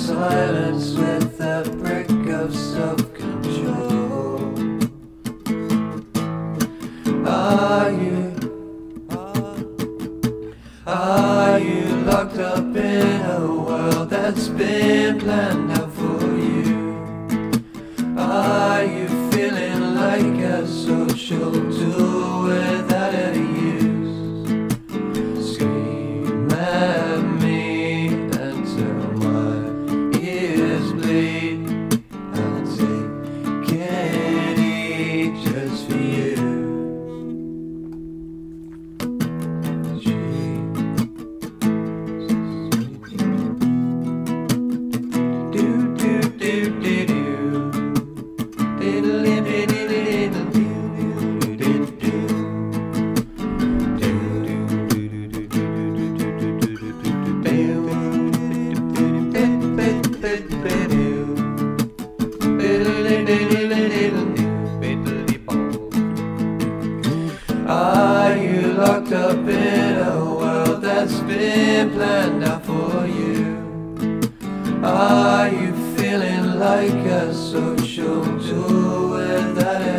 silence with a brick of self-control. Are you locked up in a world that's been planned out for you? Are you feeling like a social tool without a use? Scream at me until my ears bleed. I'll take any just for you. Are you locked up in a world that's been planned out for you? Are you feeling like a social tool without